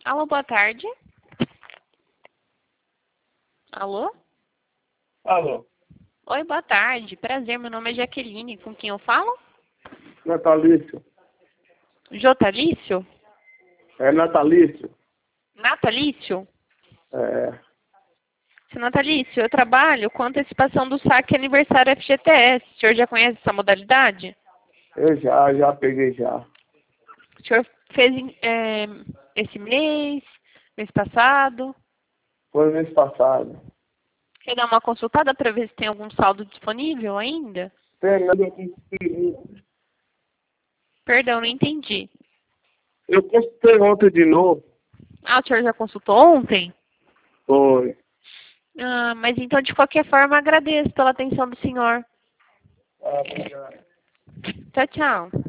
Alô, boa tarde. Alô? Alô, Oi, boa tarde. Prazer, meu nome é Jaqueline. Com quem eu falo? Natalício. Jotalício? É Natalício? Natalício? É, Seu Natalício, eu trabalho com antecipação do saque aniversário FGTS. O senhor já conhece essa modalidade? eu já peguei já. O senhor fez esse mês passado? Foi mês passado. Quer dar uma consultada para ver se tem algum saldo disponível ainda? Tem nada com. Perdão, não entendi. Eu consultei ontem de novo. Ah, o senhor já consultou ontem? Foi. Ah, mas então, de qualquer forma, agradeço pela atenção do senhor. Ah, obrigado. Tchau, tchau.